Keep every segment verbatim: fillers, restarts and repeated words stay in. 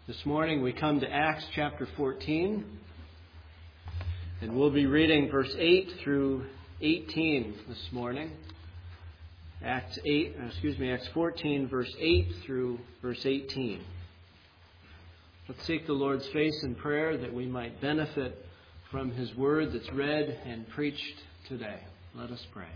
This morning we come to Acts chapter fourteen, and we'll be reading verse eight through eighteen this morning. Acts eight, excuse me, Acts fourteen, verse eight through verse eighteen. Let's seek the Lord's face in prayer that we might benefit from His word that's read and preached today. Let us pray.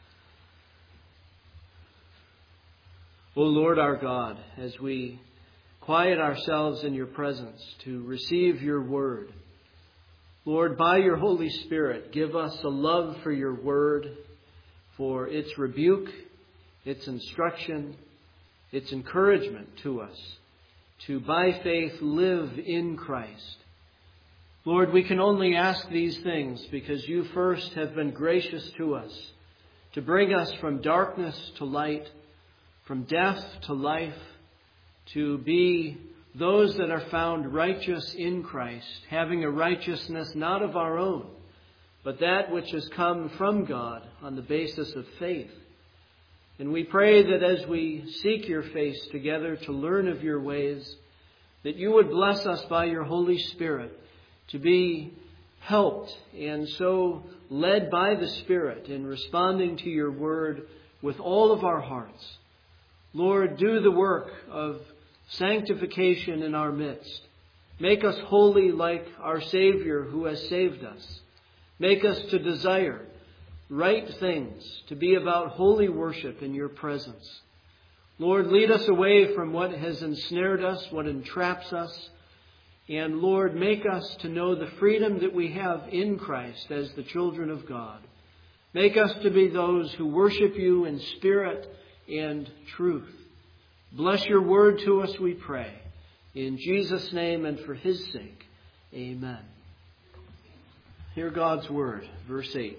O Lord our God, as we quiet ourselves in your presence to receive your word, Lord, by your Holy Spirit, give us a love for your word, for its rebuke, its instruction, its encouragement to us, to by faith live in Christ. Lord, we can only ask these things because you first have been gracious to us to bring us from darkness to light, from death to life, to be those that are found righteous in Christ, having a righteousness not of our own, but that which has come from God on the basis of faith. And we pray that as we seek your face together to learn of your ways, that you would bless us by your Holy Spirit to be helped and so led by the Spirit in responding to your word with all of our hearts. Lord, do the work of sanctification in our midst. Make us holy like our Savior who has saved us. Make us to desire right things, to be about holy worship in your presence. Lord, lead us away from what has ensnared us, what entraps us. And Lord, make us to know the freedom that we have in Christ as the children of God. Make us to be those who worship you in spirit and truth. Bless your word to us, we pray. In Jesus' name and for his sake. Amen. Hear God's word, verse eight.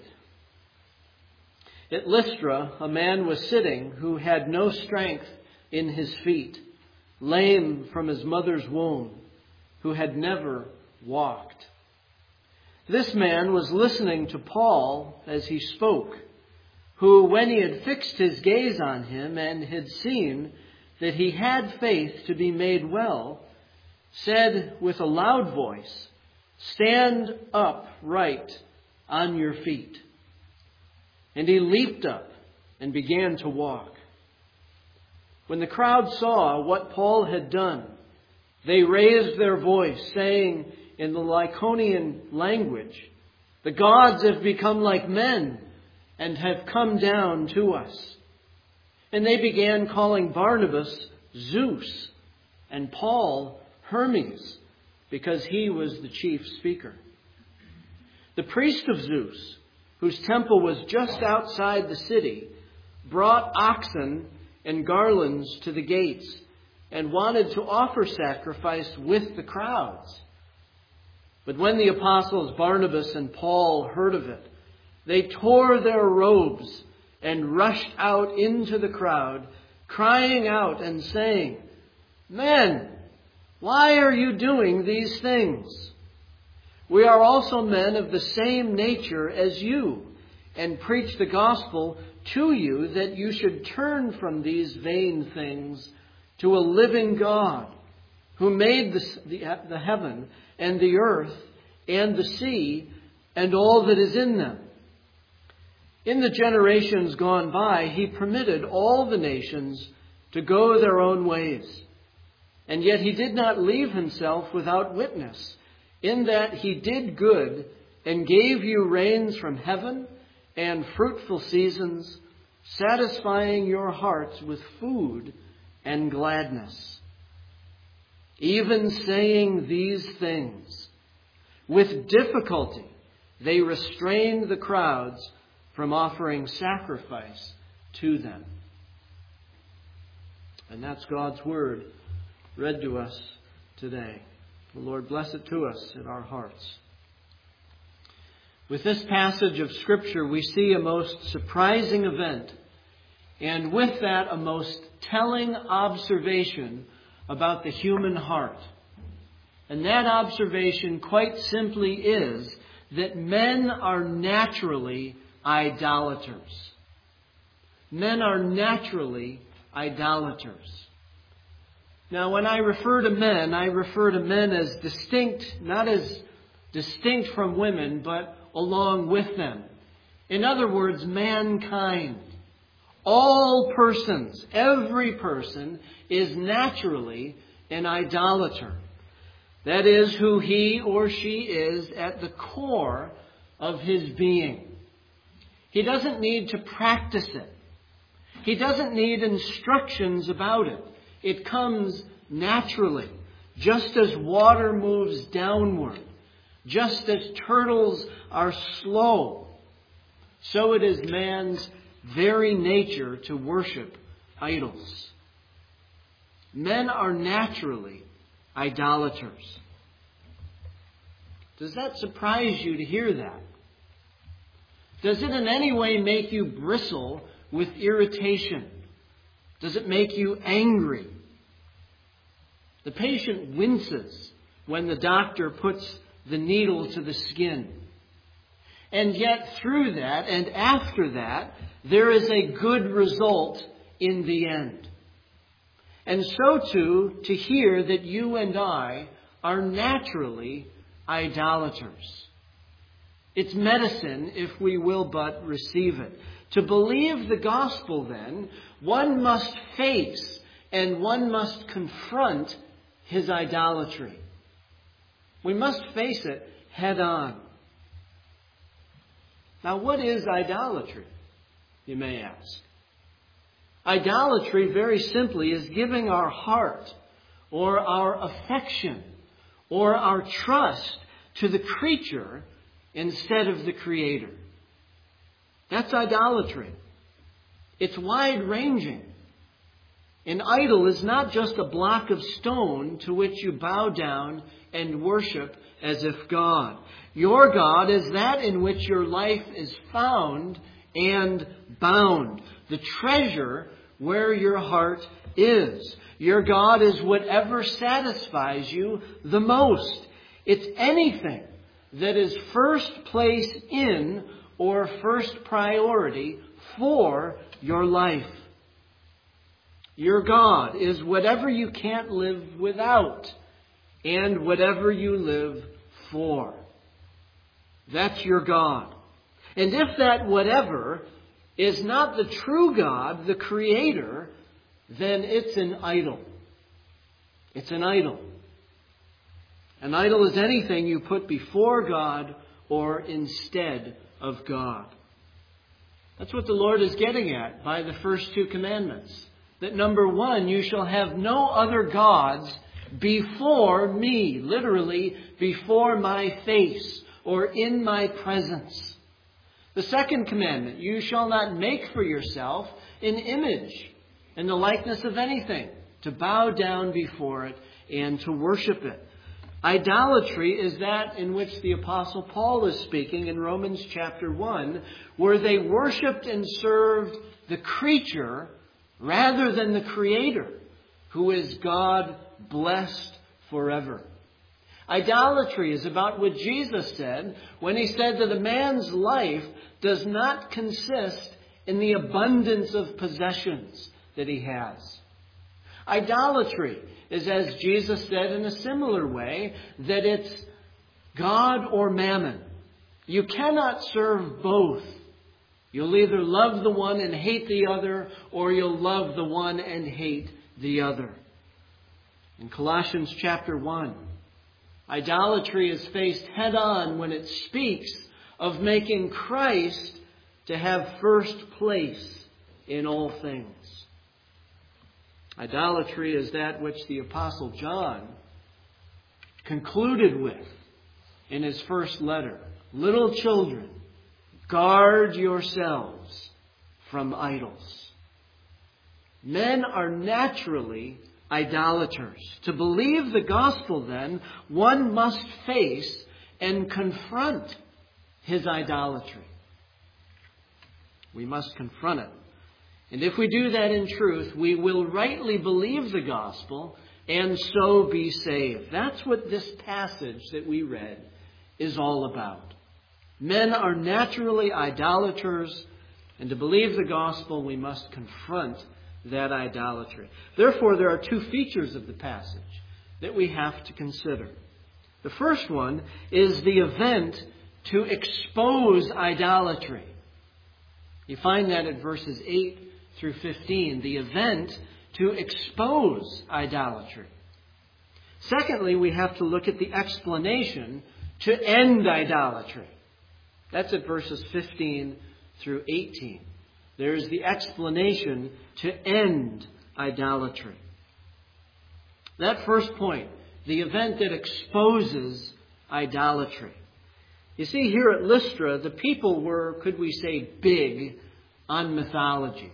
At Lystra, a man was sitting who had no strength in his feet, lame from his mother's womb, who had never walked. This man was listening to Paul as he spoke, who, when he had fixed his gaze on him and had seen that he had faith to be made well, said with a loud voice, "Stand upright on your feet." And he leaped up and began to walk. When the crowd saw what Paul had done, they raised their voice, saying in the Lycaonian language, "The gods have become like men and have come down to us." And they began calling Barnabas Zeus and Paul Hermes, because he was the chief speaker. The priest of Zeus, whose temple was just outside the city, brought oxen and garlands to the gates and wanted to offer sacrifice with the crowds. But when the apostles Barnabas and Paul heard of it, they tore their robes and rushed out into the crowd, crying out and saying, "Men, why are you doing these things? We are also men of the same nature as you, and preach the gospel to you that you should turn from these vain things to a living God, who made the, the, the heaven and the earth and the sea and all that is in them. In the generations gone by, he permitted all the nations to go their own ways. And yet he did not leave himself without witness, in that he did good and gave you rains from heaven and fruitful seasons, satisfying your hearts with food and gladness." Even saying these things, with difficulty they restrained the crowds from offering sacrifice to them. And that's God's word read to us today. The Lord bless it to us in our hearts. With this passage of Scripture, we see a most surprising event, and with that, a most telling observation about the human heart. And that observation quite simply is that men are naturally idolaters. Men are naturally idolaters. Now, when I refer to men, I refer to men as distinct, not as distinct from women, but along with them. In other words, mankind. All persons, every person, is naturally an idolater. That is who he or she is at the core of his being. He doesn't need to practice it. He doesn't need instructions about it. It comes naturally, just as water moves downward, just as turtles are slow. So it is man's very nature to worship idols. Men are naturally idolaters. Does that surprise you to hear that? Does it in any way make you bristle with irritation? Does it make you angry? The patient winces when the doctor puts the needle to the skin. And yet through that and after that, there is a good result in the end. And so too, to hear that you and I are naturally idolaters. It's medicine if we will but receive it. To believe the gospel, then, one must face and one must confront his idolatry. We must face it head on. Now, what is idolatry, you may ask? Idolatry, very simply, is giving our heart or our affection or our trust to the creature instead of the Creator. That's idolatry. It's wide-ranging. An idol is not just a block of stone to which you bow down and worship as if God. Your God is that in which your life is found and bound. The treasure where your heart is. Your God is whatever satisfies you the most. It's anything that is first place in or first priority for your life. Your God is whatever you can't live without and whatever you live for. That's your God. And if that whatever is not the true God, the Creator, then it's an idol. It's an idol. An idol is anything you put before God or instead of God. That's what the Lord is getting at by the first two commandments. That number one, you shall have no other gods before me. Literally, before my face or in my presence. The second commandment, you shall not make for yourself an image in the likeness of anything, to bow down before it and to worship it. Idolatry is that in which the Apostle Paul is speaking in Romans chapter one, where they worshipped and served the creature rather than the Creator, who is God blessed forever. Idolatry is about what Jesus said when he said that a man's life does not consist in the abundance of possessions that he has. Idolatry is, as Jesus said in a similar way, that it's God or mammon. You cannot serve both. You'll either love the one and hate the other, or you'll love the one and hate the other. In Colossians chapter one, idolatry is faced head on when it speaks of making Christ to have first place in all things. Idolatry is that which the Apostle John concluded with in his first letter. Little children, guard yourselves from idols. Men are naturally idolaters. To believe the gospel, then, one must face and confront his idolatry. We must confront it. And if we do that in truth, we will rightly believe the gospel and so be saved. That's what this passage that we read is all about. Men are naturally idolaters, and to believe the gospel, we must confront that idolatry. Therefore, there are two features of the passage that we have to consider. The first one is the event to expose idolatry. You find that at verses eight through fifteen, the event to expose idolatry. Secondly, we have to look at the explanation to end idolatry. That's at verses fifteen through eighteen. There's the explanation to end idolatry. That first point, the event that exposes idolatry. You see, here at Lystra, the people were, could we say, big on mythology.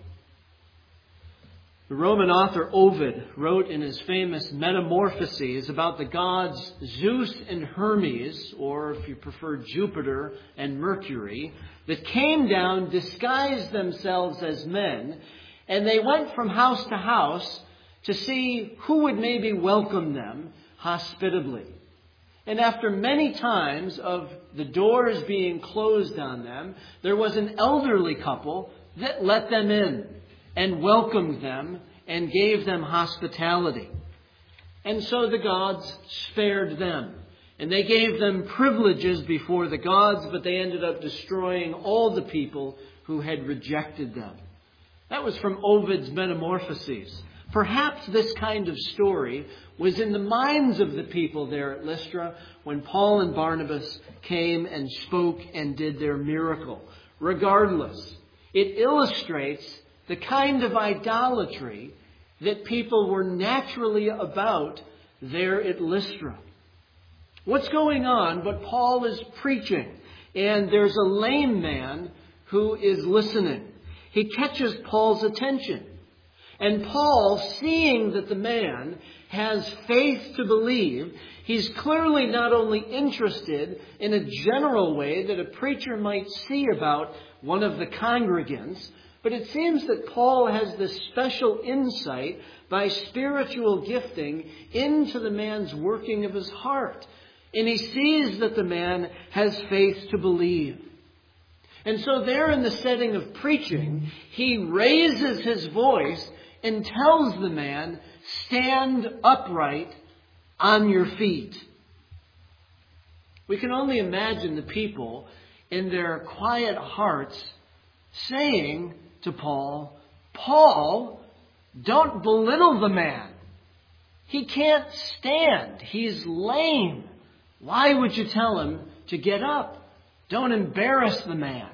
The Roman author Ovid wrote in his famous Metamorphoses about the gods Zeus and Hermes, or if you prefer Jupiter and Mercury, that came down, disguised themselves as men, and they went from house to house to see who would maybe welcome them hospitably. And after many times of the doors being closed on them, there was an elderly couple that let them in and welcomed them and gave them hospitality. And so the gods spared them. And they gave them privileges before the gods, but they ended up destroying all the people who had rejected them. That was from Ovid's Metamorphoses. Perhaps this kind of story was in the minds of the people there at Lystra when Paul and Barnabas came and spoke and did their miracle. Regardless, it illustrates the kind of idolatry that people were naturally about there at Lystra. What's going on? But Paul is preaching, and there's a lame man who is listening. He catches Paul's attention. And Paul, seeing that the man has faith to believe, he's clearly not only interested in a general way that a preacher might see about one of the congregants, but it seems that Paul has this special insight by spiritual gifting into the man's working of his heart. And he sees that the man has faith to believe. And so there in the setting of preaching, he raises his voice and tells the man, stand upright on your feet. We can only imagine the people in their quiet hearts saying to Paul, Paul, don't belittle the man. He can't stand. He's lame. Why would you tell him to get up? Don't embarrass the man.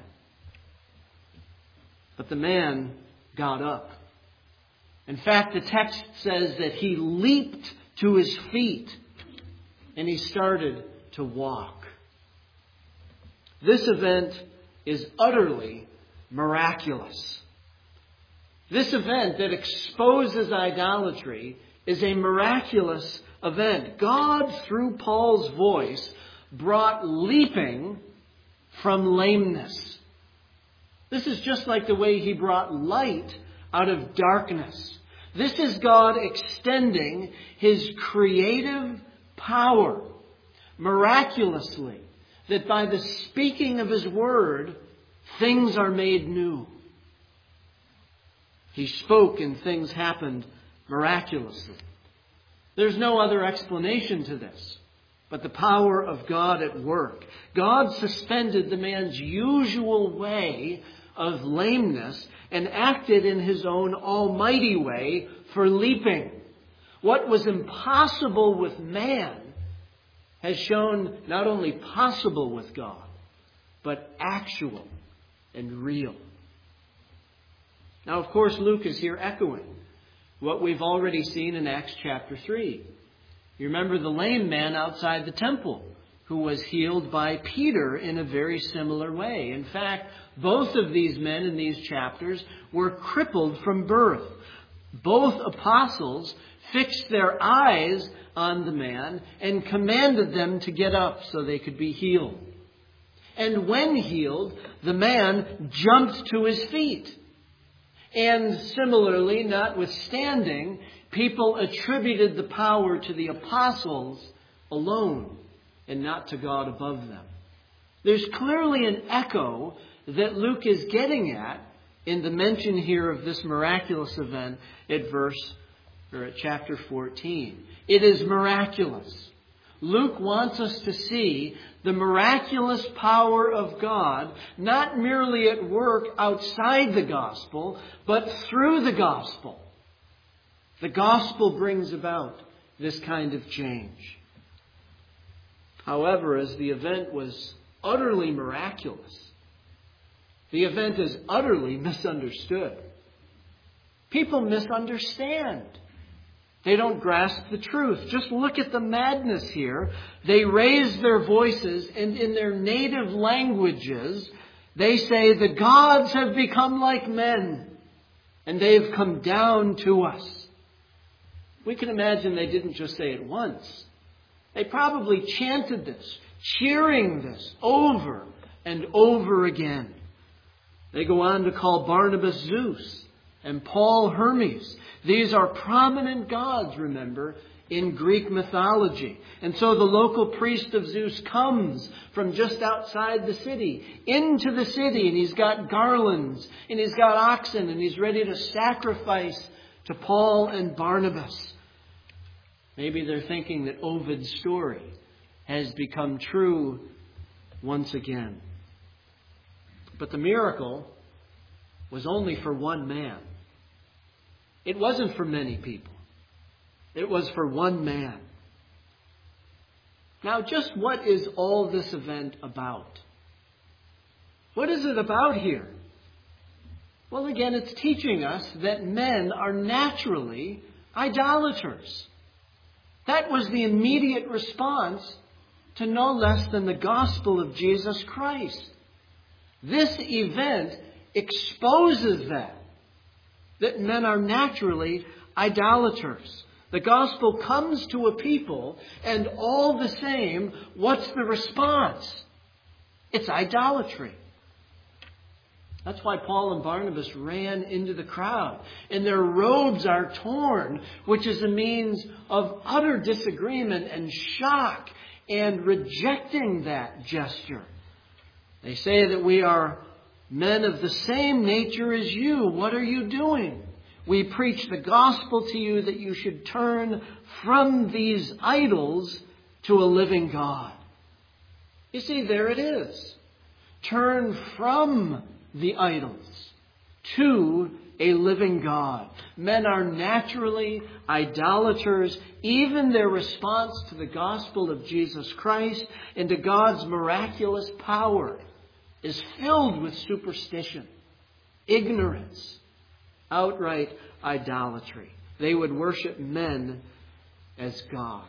But the man got up. In fact, the text says that he leaped to his feet and he started to walk. This event is utterly miraculous. This event that exposes idolatry is a miraculous event. God, through Paul's voice, brought leaping from lameness. This is just like the way he brought light out of darkness. This is God extending his creative power miraculously, that by the speaking of his word, things are made new. He spoke and things happened miraculously. There's no other explanation to this but the power of God at work. God suspended the man's usual way of lameness and acted in his own almighty way for leaping. What was impossible with man has shown not only possible with God, but actual and real. Now, of course, Luke is here echoing what we've already seen in Acts chapter three. You remember the lame man outside the temple who was healed by Peter in a very similar way. In fact, both of these men in these chapters were crippled from birth. Both apostles fixed their eyes on the man and commanded them to get up so they could be healed. And when healed, the man jumped to his feet. And similarly, notwithstanding, people attributed the power to the apostles alone and not to God above them. There's clearly an echo that Luke is getting at in the mention here of this miraculous event at verse or at chapter fourteen. It is miraculous. Luke wants us to see the miraculous power of God, not merely at work outside the gospel, but through the gospel. The gospel brings about this kind of change. However, as the event was utterly miraculous, the event is utterly misunderstood. People misunderstand. They don't grasp the truth. Just look at the madness here. They raise their voices, and in their native languages, they say, the gods have become like men, and they have come down to us. We can imagine they didn't just say it once. They probably chanted this, cheering this over and over again. They go on to call Barnabas Zeus and Paul Hermes. These are prominent gods, remember, in Greek mythology. And so the local priest of Zeus comes from just outside the city into the city, and he's got garlands, and he's got oxen, and he's ready to sacrifice to Paul and Barnabas. Maybe they're thinking that Ovid's story has become true once again. But the miracle was only for one man. It wasn't for many people. It was for one man. Now, just what is all this event about? What is it about here? Well, again, it's teaching us that men are naturally idolaters. That was the immediate response to no less than the gospel of Jesus Christ. This event exposes that. That men are naturally idolaters. The gospel comes to a people, and all the same, what's the response? It's idolatry. That's why Paul and Barnabas ran into the crowd, and their robes are torn, which is a means of utter disagreement and shock and rejecting that gesture. They say that we are men of the same nature as you. What are you doing? We preach the gospel to you that you should turn from these idols to a living God. You see, there it is. Turn from the idols to a living God. Men are naturally idolaters. Even their response to the gospel of Jesus Christ and to God's miraculous power is filled with superstition, ignorance, outright idolatry. They would worship men as gods.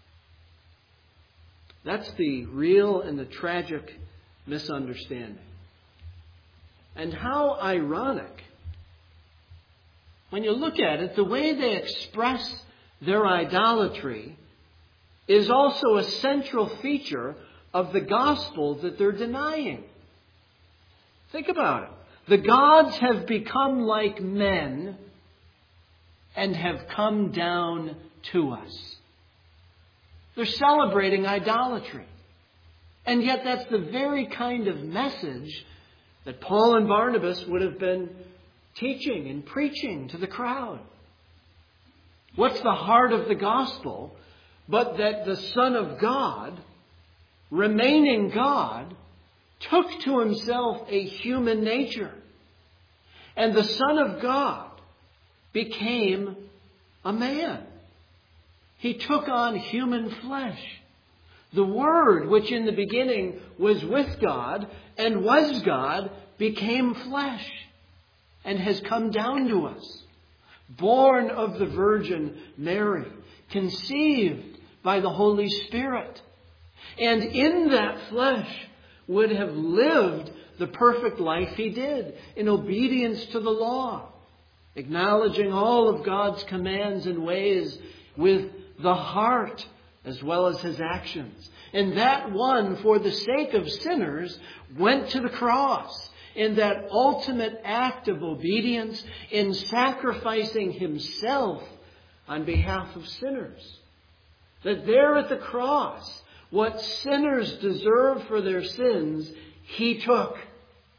That's the real and the tragic misunderstanding. And how ironic. When you look at it, the way they express their idolatry is also a central feature of the gospel that they're denying. Think about it. The gods have become like men and have come down to us. They're celebrating idolatry. And yet that's the very kind of message that Paul and Barnabas would have been teaching and preaching to the crowd. What's the heart of the gospel but that the Son of God, remaining God, took to himself a human nature. And the Son of God became a man. He took on human flesh. The Word, which in the beginning was with God and was God, became flesh and has come down to us. Born of the Virgin Mary, conceived by the Holy Spirit. And in that flesh would have lived the perfect life he did in obedience to the law, acknowledging all of God's commands and ways with the heart as well as his actions. And that one, for the sake of sinners, went to the cross in that ultimate act of obedience in sacrificing himself on behalf of sinners. That there at the cross, what sinners deserve for their sins, he took.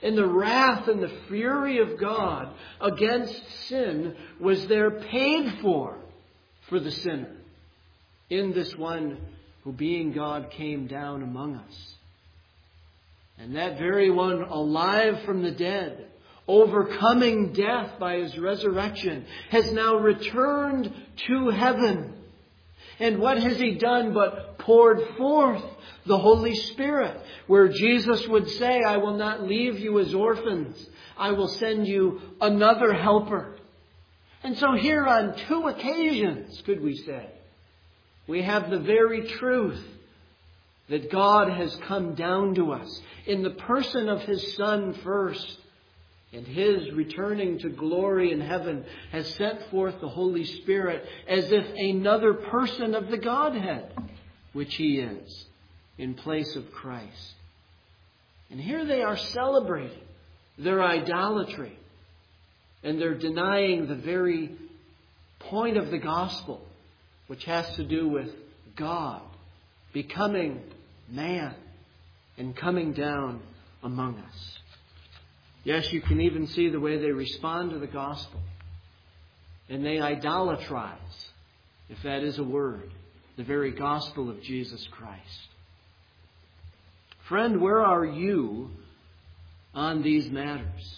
And the wrath and the fury of God against sin was there paid for for the sinner in this one who, being God, came down among us. And that very one, alive from the dead, overcoming death by His resurrection, has now returned to heaven. And what has He done but poured forth the Holy Spirit, where Jesus would say, I will not leave you as orphans. I will send you another helper. And so here on two occasions, could we say, we have the very truth that God has come down to us in the person of His Son first, and His returning to glory in heaven has sent forth the Holy Spirit as if another person of the Godhead, which He is, in place of Christ. And here they are celebrating their idolatry, and they're denying the very point of the gospel, which has to do with God becoming man and coming down among us. Yes, you can even see the way they respond to the gospel. And they idolatrize, if that is a word, the very gospel of Jesus Christ. Friend, where are you on these matters?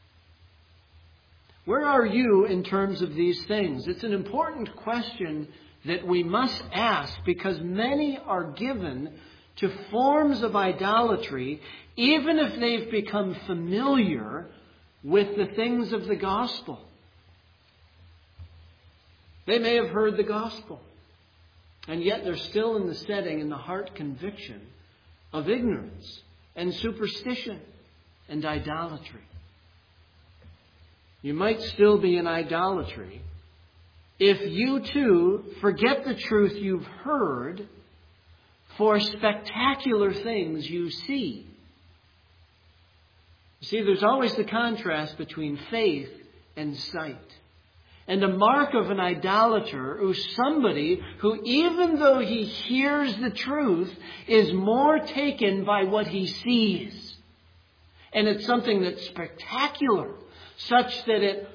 Where are you in terms of these things? It's an important question that we must ask, because many are given to forms of idolatry, even if they've become familiar with the things of the gospel. They may have heard the gospel, and yet they're still in the setting, in the heart conviction of ignorance and superstition and idolatry. You might still be in idolatry if you too forget the truth you've heard for spectacular things you see. You see, there's always the contrast between faith and sight. And the mark of an idolater is somebody who, even though he hears the truth, is more taken by what he sees. And it's something that's spectacular, such that it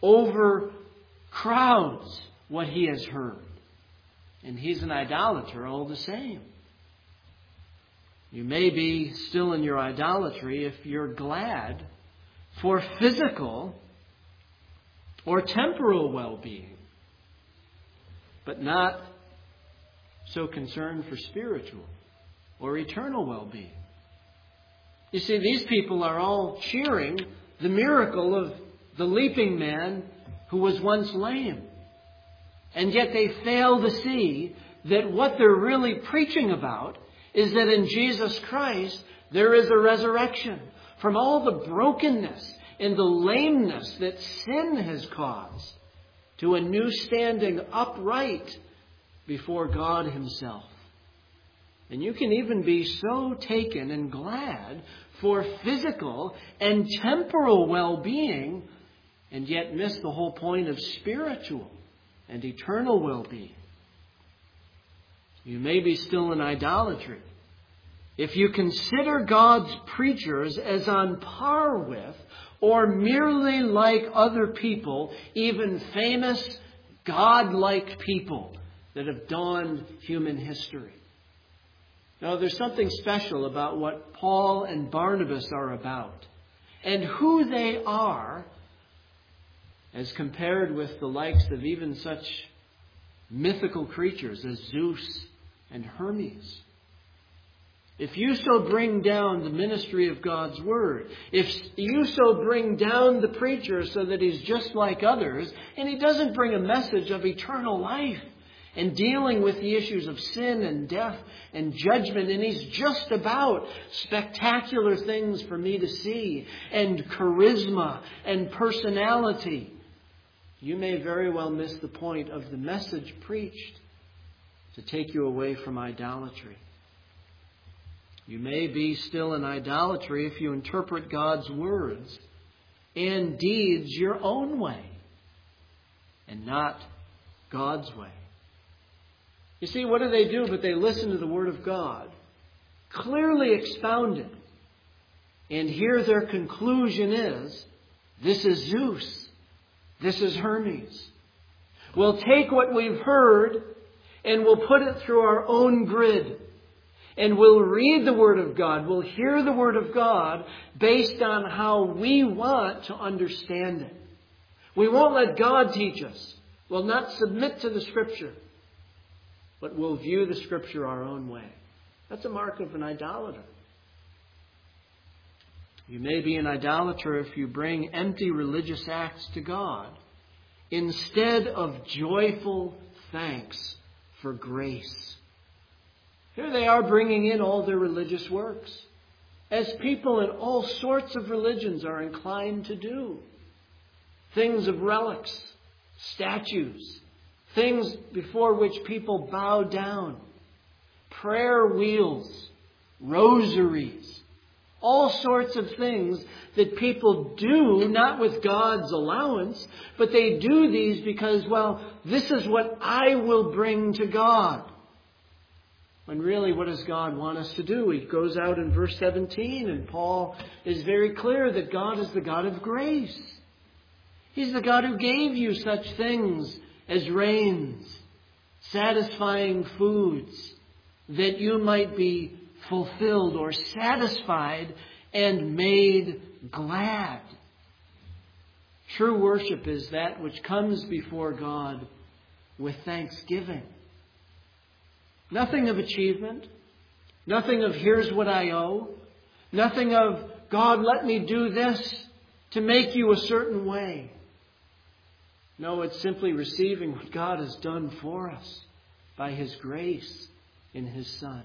overcrowds what he has heard. And he's an idolater all the same. You may be still in your idolatry if you're glad for physical or temporal well-being, but not so concerned for spiritual or eternal well-being. You see, these people are all cheering the miracle of the leaping man who was once lame. And yet they fail to see that what they're really preaching about is that in Jesus Christ there is a resurrection from all the brokenness and the lameness that sin has caused to a new standing upright before God Himself. And you can even be so taken and glad for physical and temporal well-being and yet miss the whole point of spiritual and eternal well-being. You may be still in idolatry if you consider God's preachers as on par with or merely like other people, even famous God-like people that have donned human history. Now, there's something special about what Paul and Barnabas are about and who they are as compared with the likes of even such mythical creatures as Zeus and Hermes. If you so bring down the ministry of God's Word, if you so bring down the preacher so that he's just like others, and he doesn't bring a message of eternal life and dealing with the issues of sin and death and judgment, and he's just about spectacular things for me to see and charisma and personality, you may very well miss the point of the message preached to take you away from idolatry. You may be still in idolatry if you interpret God's words and deeds your own way and not God's way. You see, what do they do? But they listen to the Word of God, clearly expounded, And here their conclusion is, this is Zeus. This is Hermes. We'll take what we've heard and we'll put it through our own grid. And we'll read the Word of God. We'll hear the Word of God based on how we want to understand it. We won't let God teach us. We'll not submit to the Scripture. But we'll view the Scripture our own way. That's a mark of an idolater. You may be an idolater if you bring empty religious acts to God instead of joyful thanks for grace. Here they are bringing in all their religious works, as people in all sorts of religions are inclined to do. Things of relics, statues, things before which people bow down, prayer wheels, rosaries, all sorts of things that people do, not with God's allowance, but they do these because, well, this is what I will bring to God. When really, what does God want us to do? He goes out in verse seventeen, and Paul is very clear that God is the God of grace. He's the God who gave you such things as rains, satisfying foods, that you might be fulfilled or satisfied and made glad. True worship is that which comes before God with thanksgiving. Nothing of achievement. Nothing of here's what I owe. Nothing of God, let me do this to make you a certain way. No, it's simply receiving what God has done for us by His grace in His Son.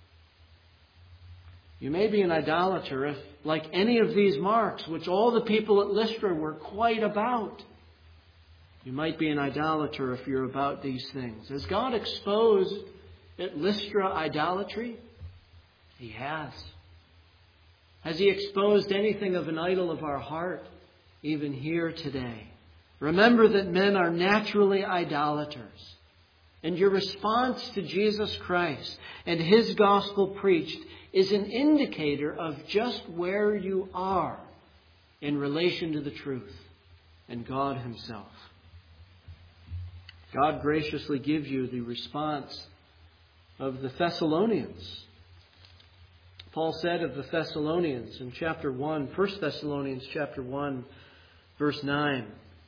You may be an idolater if, like any of these marks, which all the people at Lystra were quite about, you might be an idolater if you're about these things. Has God exposed at Lystra idolatry? He has. Has He exposed anything of an idol of our heart, even here today? Remember that men are naturally idolaters. And your response to Jesus Christ and His gospel preached is an indicator of just where you are in relation to the truth and God Himself. God graciously gives you the response of the Thessalonians. Paul said of the Thessalonians in chapter one, First Thessalonians chapter one, verse nine.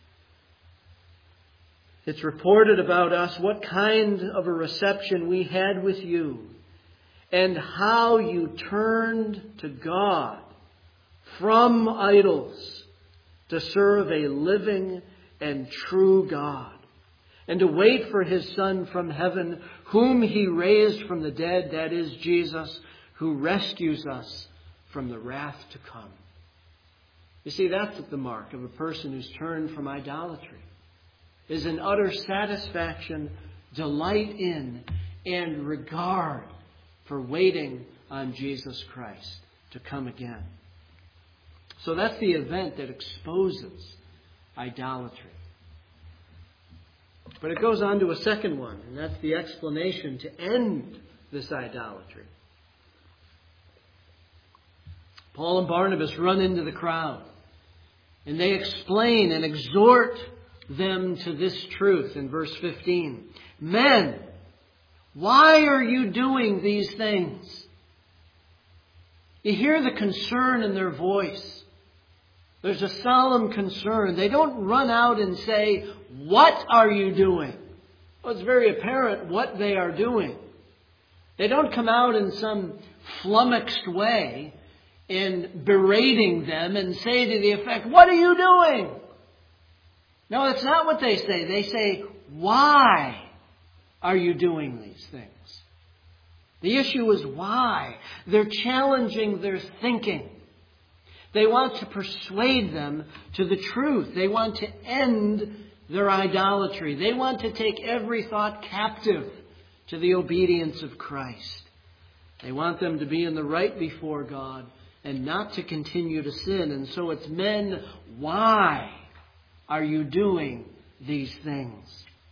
It's reported about us what kind of a reception we had with you, and how you turned to God from idols to serve a living and true God, and to wait for His Son from heaven, whom He raised from the dead, that is Jesus, who rescues us from the wrath to come. You see, that's the mark of a person who's turned from idolatry, is an utter satisfaction, delight in, and regard for waiting on Jesus Christ to come again. So that's the event that exposes idolatry. But it goes on to a second one, and that's the explanation to end this idolatry. Paul and Barnabas run into the crowd, and they explain and exhort them to this truth in verse fifteen. Men, why are you doing these things? You hear the concern in their voice. There's a solemn concern. They don't run out and say, what are you doing? Well, it's very apparent what they are doing. They don't come out in some flummoxed way in berating them and say to the effect, what are you doing? No, that's not what they say. They say, why are you doing these things? The issue is why. They're challenging their thinking. They want to persuade them to the truth. They want to end their idolatry. They want to take every thought captive to the obedience of Christ. They want them to be in the right before God and not to continue to sin. And so it's men, why are you doing these things?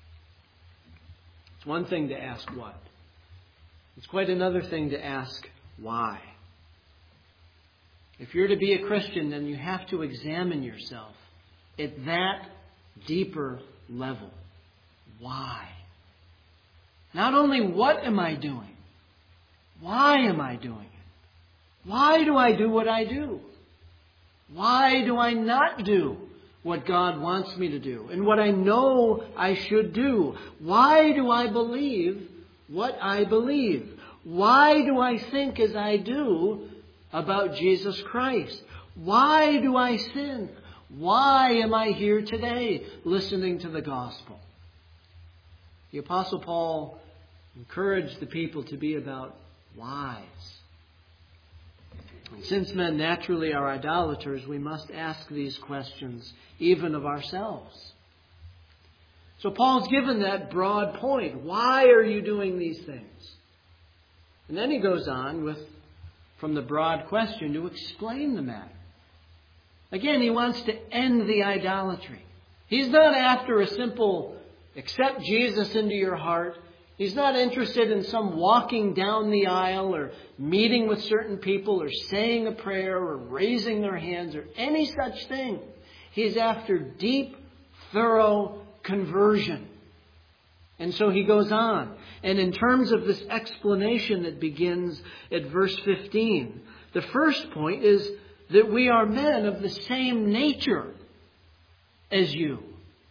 It's one thing to ask what. It's quite another thing to ask why. If you're to be a Christian, then you have to examine yourself at that deeper level. Why? Not only what am I doing, why am I doing it? Why do I do what I do? Why do I not do what God wants me to do and what I know I should do? Why do I believe what I believe? Why do I think as I do about Jesus Christ? Why do I sin? Why am I here today listening to the gospel? The Apostle Paul encouraged the people to be about whys. And since men naturally are idolaters, we must ask these questions even of ourselves. So Paul's given that broad point. Why are you doing these things? And then he goes on with, from the broad question, to explain the matter. Again, he wants to end the idolatry. He's not after a simple accept Jesus into your heart. He's not interested in some walking down the aisle or meeting with certain people or saying a prayer or raising their hands or any such thing. He's after deep, thorough conversion. And so he goes on. And in terms of this explanation that begins at verse fifteen, the first point is that we are men of the same nature as you.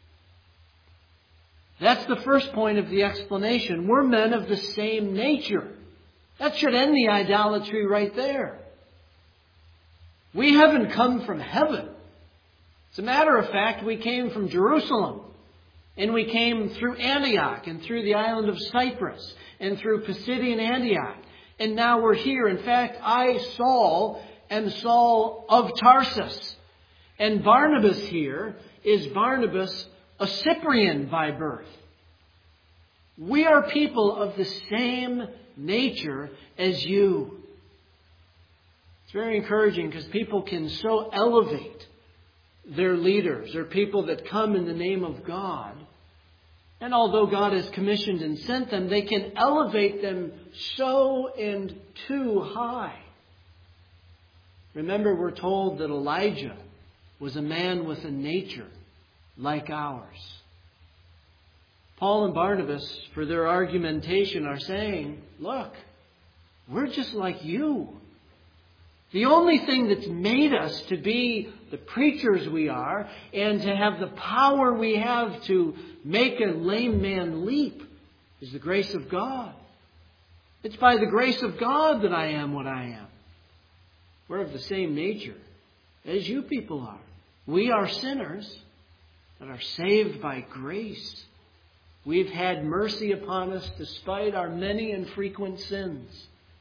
That's the first point of the explanation. We're men of the same nature. That should end the idolatry right there. We haven't come from heaven. As a matter of fact, we came from Jerusalem. And we came through Antioch and through the island of Cyprus and through Pisidian Antioch. And now we're here. In fact, I, Saul, am Saul of Tarsus. And Barnabas here is Barnabas, a Cyprian by birth. We are people of the same nature as you. It's very encouraging because people can so elevate their leaders or people that come in the name of God. And although God has commissioned and sent them, they can elevate them so and too high. Remember, we're told that Elijah was a man with a nature like ours. Paul and Barnabas, for their argumentation, are saying, look, we're just like you. The only thing that's made us to be the preachers we are and to have the power we have to make a lame man leap is the grace of God. It's by the grace of God that I am what I am. We're of the same nature as you people are. We are sinners that are saved by grace. We've had mercy upon us despite our many and frequent sins.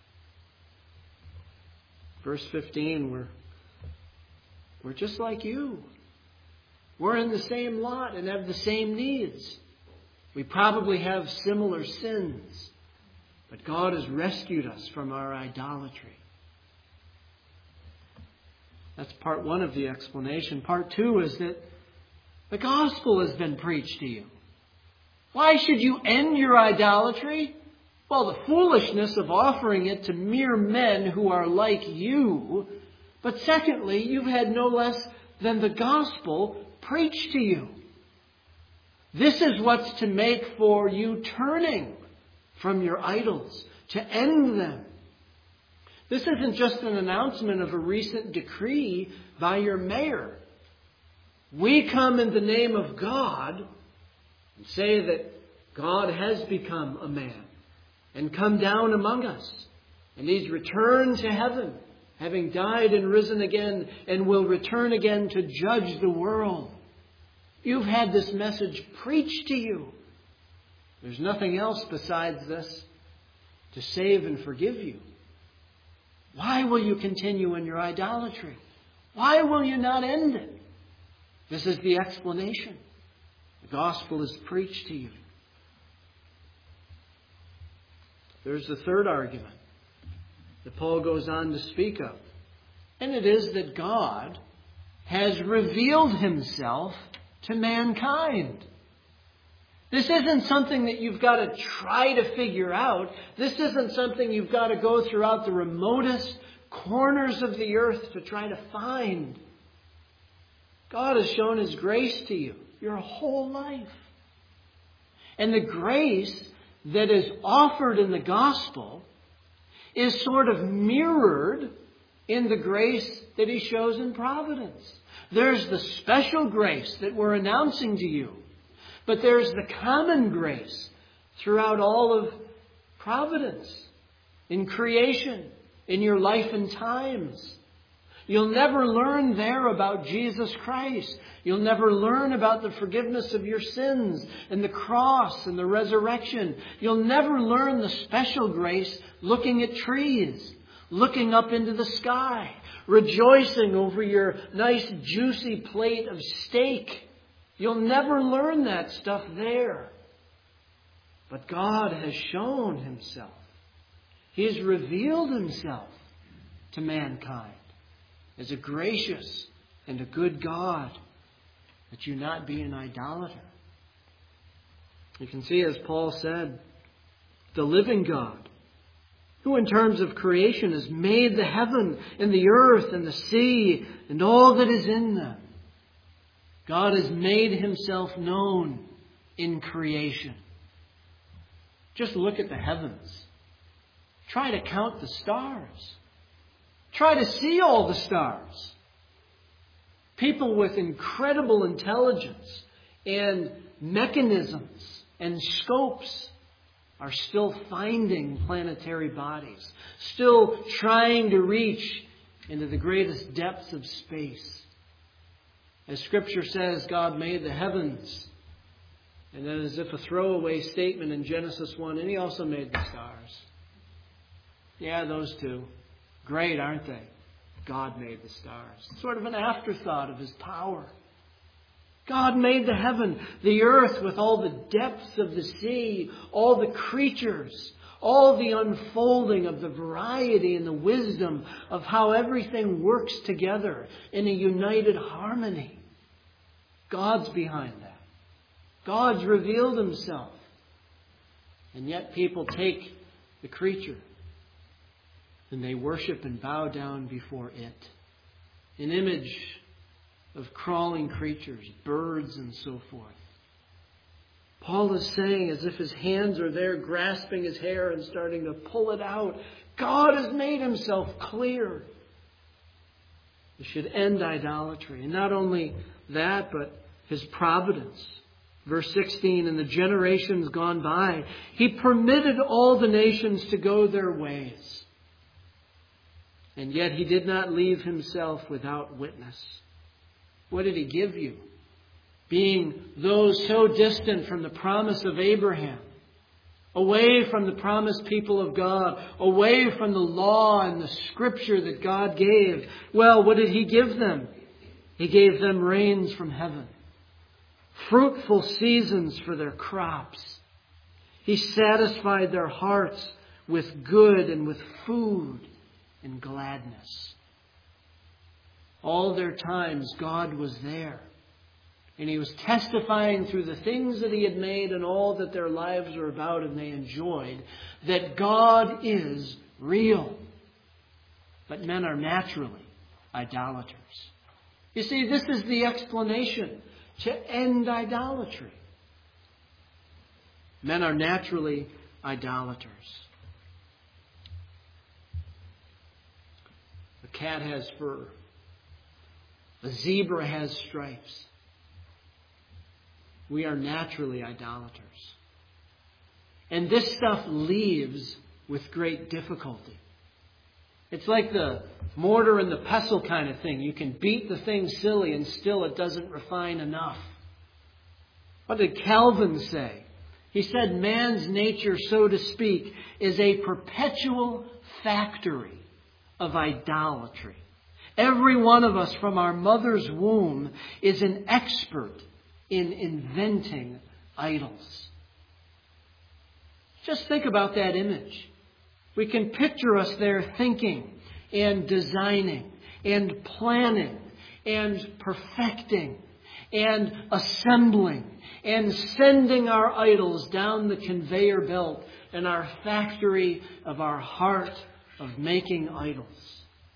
Verse fifteen, we're, we're just like you. We're in the same lot and have the same needs. We probably have similar sins. But God has rescued us from our idolatry. That's part one of the explanation. Part two is that the gospel has been preached to you. Why should you end your idolatry? Well, the foolishness of offering it to mere men who are like you. But secondly, you've had no less than the gospel preached to you. This is what's to make for you turning from your idols, to end them. This isn't just an announcement of a recent decree by your mayor. We come in the name of God and say that God has become a man and come down among us. And He's returned to heaven, having died and risen again, and will return again to judge the world. You've had this message preached to you. There's nothing else besides this to save and forgive you. Why will you continue in your idolatry? Why will you not end it? This is the explanation. The gospel is preached to you. There's the third argument that Paul goes on to speak of. And it is that God has revealed Himself to mankind. This isn't something that you've got to try to figure out. This isn't something you've got to go throughout the remotest corners of the earth to try to find. God has shown His grace to you your whole life. And the grace that is offered in the gospel is sort of mirrored in the grace that He shows in providence. There's the special grace that we're announcing to you, but there's the common grace throughout all of providence, in creation, in your life and times. You'll never learn there about Jesus Christ. You'll never learn about the forgiveness of your sins and the cross and the resurrection. You'll never learn the special grace looking at trees, looking up into the sky, rejoicing over your nice juicy plate of steak. You'll never learn that stuff there. But God has shown Himself. He's revealed Himself to mankind as a gracious and a good God, that you not be an idolater. You can see, as Paul said, the living God, who in terms of creation has made the heaven and the earth and the sea and all that is in them. God has made Himself known in creation. Just look at the heavens. Try to count the stars. Try to see all the stars. People with incredible intelligence and mechanisms and scopes are still finding planetary bodies, still trying to reach into the greatest depths of space. As Scripture says, God made the heavens. And then, as if a throwaway statement in Genesis one, and He also made the stars. Yeah, those two. Great, aren't they? God made the stars. Sort of an afterthought of His power. God made the heaven, the earth with all the depths of the sea, all the creatures, all the unfolding of the variety and the wisdom of how everything works together in a united harmony. God's behind that. God's revealed Himself. And yet people take the creature and they worship and bow down before it. An image of crawling creatures, birds and so forth. Paul is saying, as if his hands are there grasping his hair and starting to pull it out, God has made Himself clear. We should end idolatry. And not only that, but His providence. Verse sixteen, in the generations gone by, He permitted all the nations to go their ways. And yet He did not leave Himself without witness. What did He give you? Being those so distant from the promise of Abraham, away from the promised people of God, away from the law and the Scripture that God gave. Well, what did He give them? He gave them rains from heaven, fruitful seasons for their crops. He satisfied their hearts with good and with food and gladness. All their times, God was there. And He was testifying through the things that He had made and all that their lives were about and they enjoyed, that God is real. But men are naturally idolaters. You see, this is the explanation to end idolatry. Men are naturally idolaters. A cat has fur. A zebra has stripes. We are naturally idolaters. And this stuff leaves with great difficulty. It's like the mortar and the pestle kind of thing. You can beat the thing silly and still it doesn't refine enough. What did Calvin say? He said man's nature, so to speak, is a perpetual factory of idolatry. Every one of us from our mother's womb is an expert in inventing idols. Just think about that image. We can picture us there thinking and designing and planning and perfecting and assembling and sending our idols down the conveyor belt in our factory of our heart of making idols.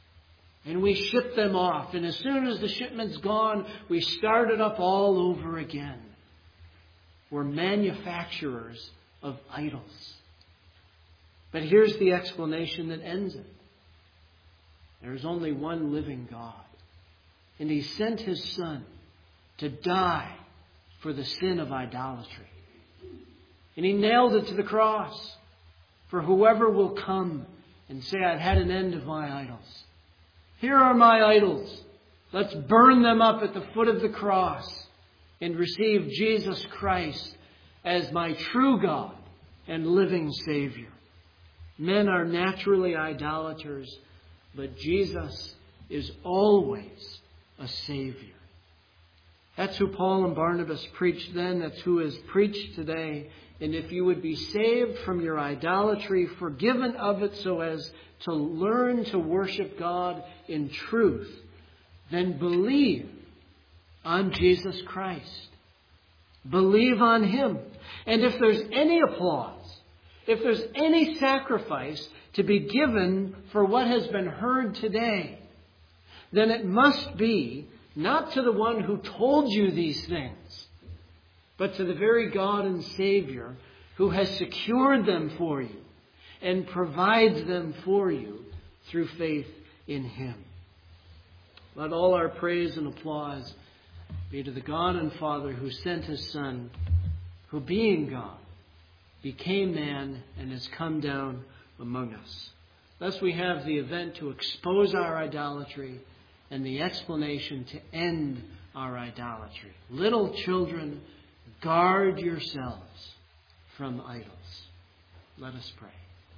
And we ship them off. And as soon as the shipment's gone, we start it up all over again. We're manufacturers of idols. But here's the explanation that ends it. There's only one living God. And He sent His Son to die for the sin of idolatry. And He nailed it to the cross for whoever will come and say, I've had an end of my idols. Here are my idols. Let's burn them up at the foot of the cross and receive Jesus Christ as my true God and living Savior. Men are naturally idolaters, but Jesus is always a Savior. That's who Paul and Barnabas preached then. That's who is preached today. And if you would be saved from your idolatry, forgiven of it so as to learn to worship God in truth, then believe on Jesus Christ. Believe on Him. And if there's any applause, if there's any sacrifice to be given for what has been heard today, then it must be not to the one who told you these things, but to the very God and Savior who has secured them for you and provides them for you through faith in Him. Let all our praise and applause be to the God and Father who sent His Son, who being God, became man and has come down among us. Thus we have the event to expose our idolatry and the explanation to end our idolatry. Little children, guard yourselves from idols. Let us pray.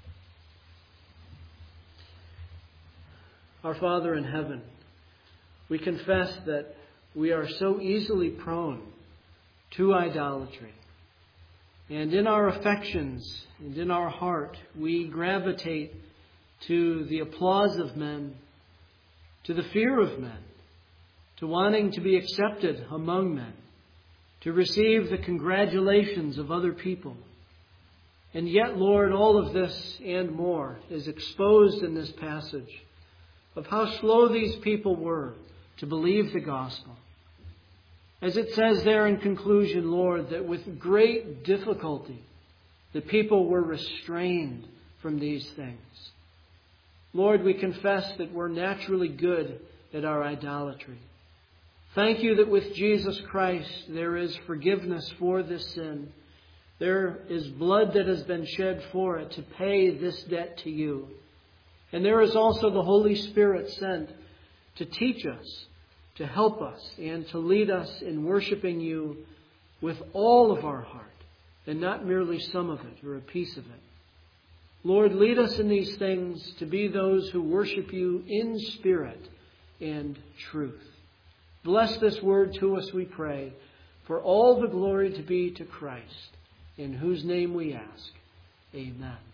Our Father in heaven, we confess that we are so easily prone to idolatry. And in our affections and in our heart, we gravitate to the applause of men, to the fear of men, to wanting to be accepted among men, to receive the congratulations of other people. And yet, Lord, all of this and more is exposed in this passage of how slow these people were to believe the gospel. As it says there in conclusion, Lord, that with great difficulty the people were restrained from these things. Lord, we confess that we're naturally good at our idolatry. Thank you that with Jesus Christ there is forgiveness for this sin. There is blood that has been shed for it to pay this debt to you. And there is also the Holy Spirit sent to teach us, to help us, and to lead us in worshiping you with all of our heart, and not merely some of it or a piece of it. Lord, lead us in these things to be those who worship you in spirit and truth. Bless this word to us, we pray, for all the glory to be to Christ, in whose name we ask. Amen.